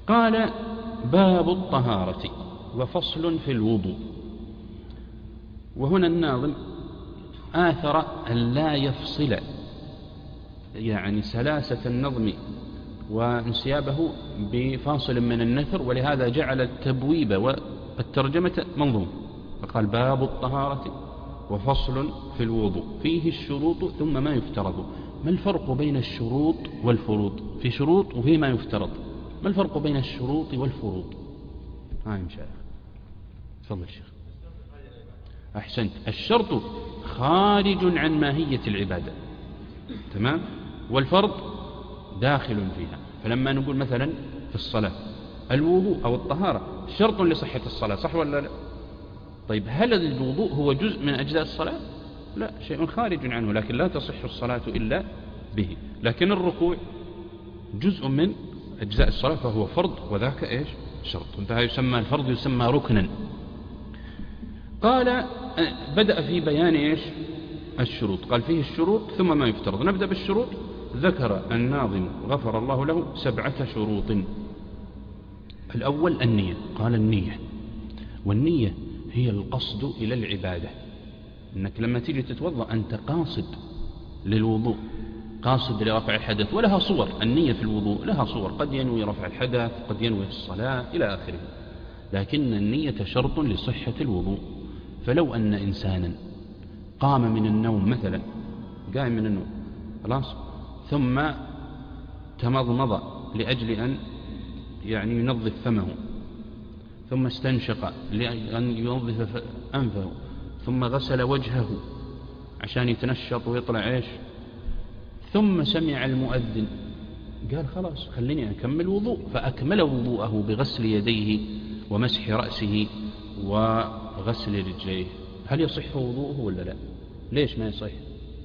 قال: باب الطهارة وفصل في الوضوء. وهنا الناظم آثر أن لا يفصل يعني سلاسة النظم وانسيابه بفاصل من النثر، ولهذا جعل التبويب والترجمة منظوم، فقال: باب الطهارة وفصل في الوضوء فيه الشروط ثم ما يفترض. ما الفرق بين الشروط والفروض؟ في شروط وفي ما يفترض، ما الفرق بين الشروط والفروض؟ هاي مشايخ، تفضل شيخ. أحسنت. الشرط خارج عن ماهية العبادة، تمام، والفرض داخل فيها. فلما نقول مثلا في الصلاة الوضوء أو الطهارة شرط لصحة الصلاة، صح ولا لا؟ طيب هل الوضوء هو جزء من أجزاء الصلاة؟ لا، شيء خارج عنه، لكن لا تصح الصلاة إلا به. لكن الركوع جزء من أجزاء الصلاة فهو فرض، وذاك إيش؟ شرط. انتهى. يسمى الفرض يسمى ركنا. قال: بدأ في بيان إيش؟ الشروط. قال: فيه الشروط ثم ما يفترض. نبدأ بالشروط. ذكر الناظم غفر الله له 7 شروط. الأول النية. قال: النية، والنية هي القصد إلى العبادة. إنك لما تيجي تتوضأ أنت قاصد للوضوء، قاصد لرفع الحدث، ولها صور. النية في الوضوء لها صور، قد ينوي رفع الحدث، قد ينوي الصلاة إلى آخره. لكن النية شرط لصحة الوضوء. فلو أن إنسانا قام من النوم مثلا، قام من النوم خلاص، ثم تمضمض لأجل أن يعني ينظف فمه، ثم استنشق لأن ينظف أنفه، ثم غسل وجهه عشان يتنشط ويطلع إيش، ثم سمع المؤذن، قال: خلاص خليني أكمل وضوء، فأكمل وضوءه بغسل يديه ومسح رأسه وغسل رجليه. هل يصح وضوءه ولا لا؟ ليش ما يصح؟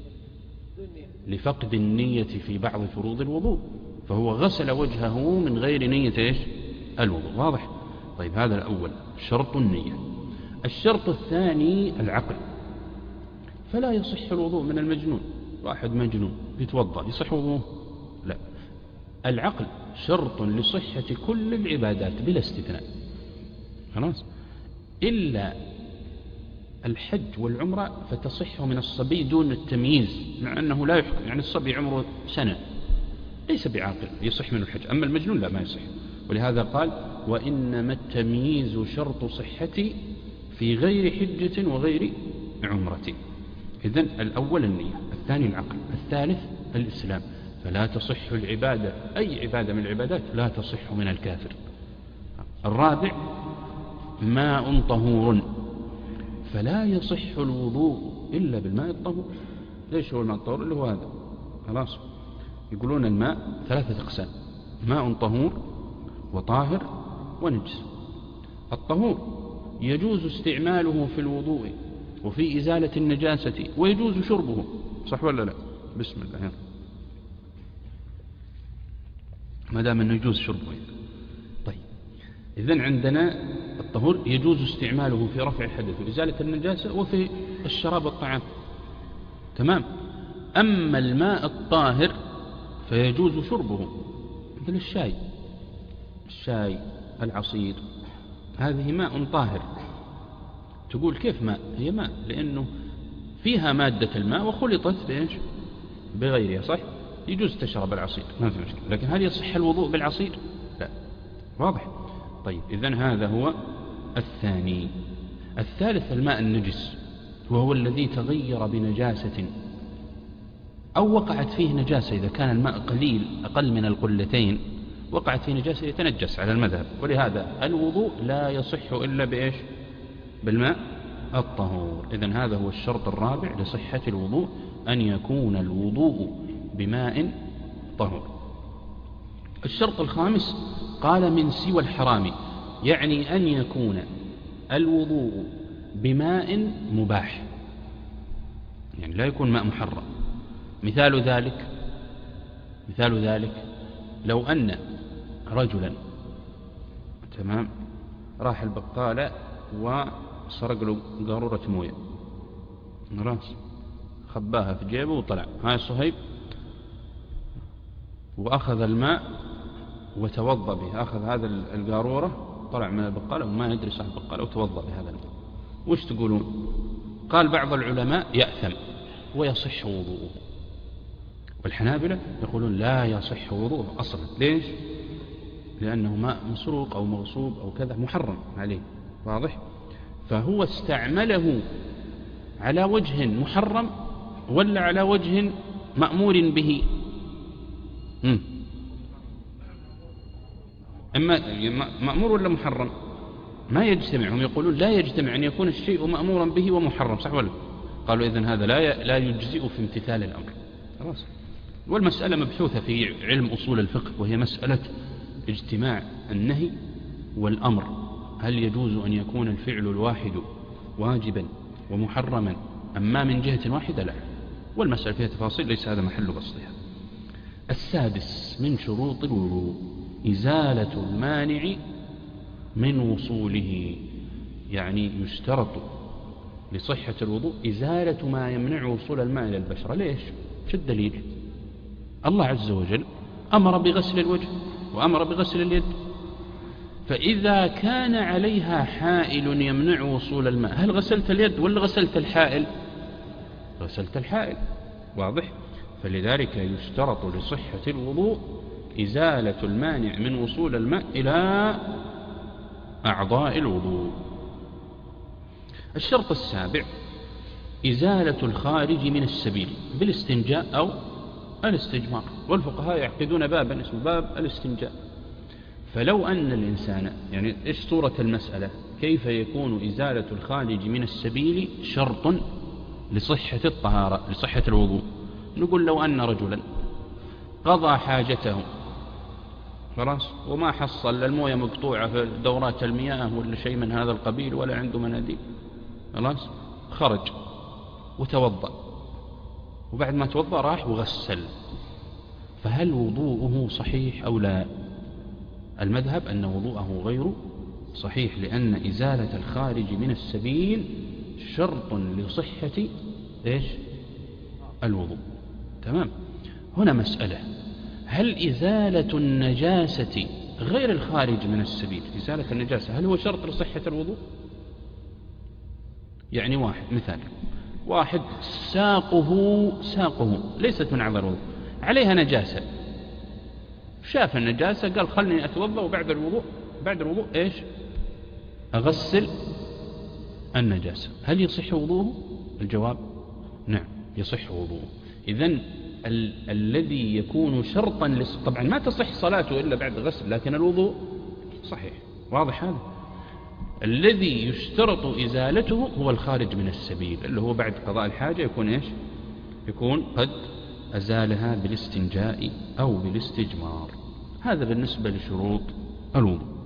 لفقد النية في بعض فروض الوضوء، فهو غسل وجهه من غير نية إيش؟ الوضوء. واضح؟ طيب هذا الأول، شرط النية. الشرط الثاني العقل. فلا يصح الوضوء من المجنون. واحد مجنون يتوضأ، يصح وضوءه؟ لا. العقل شرط لصحة كل العبادات بلا استثناء، خلاص، إلا الحج والعمرة فتصح من الصبي دون التمييز، مع أنه لا يحكم، يعني الصبي عمره سنة ليس بعاقل يصح منه الحج، أما المجنون لا، ما يصح. ولهذا قال: وإنما التمييز شرط صحتي في غير حجة وغير عمرة. إذن الأول النية، الثاني العقل، الثالث الإسلام. فلا تصح العبادة، أي عبادة من العبادات لا تصح من الكافر. الرابع ماء طهور. فلا يصح الوضوء إلا بالماء الطهور. ليش هو الماء الطهور؟ اللي هو هذا، خلاص. يقولون الماء 3 أقسام: ماء طهور وطاهر ونجس. الطهور يجوز استعماله في الوضوء وفي إزالة النجاسة، ويجوز شربه، صح ولا لا؟ بسم الله يعني. ما دام أنه يجوز شربه. طيب إذن عندنا الطهور يجوز استعماله في رفع الحدث وإزالة النجاسة وفي الشراب والطعام، تمام. أما الماء الطاهر فيجوز شربه، مثل الشاي، العصير، هذه ماء طاهر. تقول كيف ماء؟ هي ماء لأنه فيها مادة الماء وخلطت بإيش؟ بغيرها، صح؟ يجوز تشرب العصير، ما في مشكلة. لكن هل يصح الوضوء بالعصير؟ لا. واضح؟ طيب إذن هذا هو الثاني. الثالث الماء النجس، وهو الذي تغير بنجاسة أو وقعت فيه نجاسة. إذا كان الماء قليل أقل من القلتين وقعت فيه نجاسة يتنجس على المذهب. ولهذا الوضوء لا يصح إلا بإيش؟ بالماء الطهور. إذن هذا هو الشرط الرابع لصحة الوضوء، أن يكون الوضوء بماء طهور. الشرط الخامس قال: من سوى الحرام، يعني أن يكون الوضوء بماء مباح، يعني لا يكون ماء محرم. مثال ذلك لو أن رجلا، تمام، راح البقالة وسرق له قارورة موية، خلاص، خباها في جيبه وطلع. هاي صهيب، وأخذ الماء وتوضأ به، أخذ هذا القارورة طلع من البقالة وما يدري صاحب البقالة وتوضأ بهذا الماء، وش تقولون؟ قال بعض العلماء يأثم ويصح وضوءه، والحنابلة يقولون لا يصح وضوءه أصلا. ليش؟ لأنه ماء مسروق أو مغصوب أو كذا محرم عليه، واضح؟ فهو استعمله على وجه محرم ولا على وجه مأمور به؟ أما مأمور ولا محرم؟ ما يجتمع. هم يقولون لا يجتمع أن يكون الشيء مأمورا به ومحرم، صح ولا؟ قالوا إذن هذا لا يجزئ في امتثال الأمر. خلاص. والمسألة مبحوثة في علم أصول الفقه، وهي مسألة اجتماع النهي والأمر. هل يجوز أن يكون الفعل الواحد واجبا ومحرما أما من جهة واحدة؟ لا. والمسألة فيها تفاصيل ليس هذا محل بسطها. السادس من شروط الوضوء إزالة المانع من وصوله، يعني يشترط لصحة الوضوء إزالة ما يمنع وصول الماء إلى البشرة. ليش؟ شو الدليل؟ الله عز وجل أمر بغسل الوجه وأمر بغسل اليد، فإذا كان عليها حائل يمنع وصول الماء، هل غسلت اليد ولا غسلت الحائل؟ غسلت الحائل، واضح؟ فلذلك يشترط لصحة الوضوء إزالة المانع من وصول الماء إلى أعضاء الوضوء. الشرط السابع إزالة الخارج من السبيل بالاستنجاء أو الاستجمار، والفقهاء يعقدون بابا اسمه باب الاستنجاء. فلو أن الإنسان، يعني إيش صورة المسألة؟ كيف يكون إزالة الخارج من السبيل شرط لصحة الطهارة لصحة الوضوء؟ نقول لو أن رجلا قضى حاجته خلاص وما حصل الموية مقطوعة في دورات المياه ولا شيء من هذا القبيل ولا عنده مناديل، خلاص خرج وتوضأ، وبعد ما توضأ راح وغسل، فهل وضوءه صحيح أو لا؟ المذهب أن وضوءه غير صحيح، لأن إزالة الخارج من السبيل شرط لصحة إيش؟ الوضوء. تمام. هنا مسألة، هل إزالة النجاسة غير الخارج من السبيل، إزالة النجاسة هل هو شرط لصحة الوضوء؟ يعني مثال واحد ساقه ليست من أعضاء الوضوء، عليها نجاسة، شاف النجاسة قال خلني أتوضأ وبعد الوضوء إيش؟ أغسل النجاسة، هل يصح وضوءه؟ الجواب نعم يصح وضوءه. إذن الذي يكون شرطا طبعا ما تصح صلاته إلا بعد غسل، لكن الوضوء صحيح، واضح هذا. الذي يشترط إزالته هو الخارج من السبيل، اللي هو بعد قضاء الحاجة يكون إيش؟ يكون قد أزالها بالاستنجاء أو بالاستجمار. هذا بالنسبة لشروط الوضوء.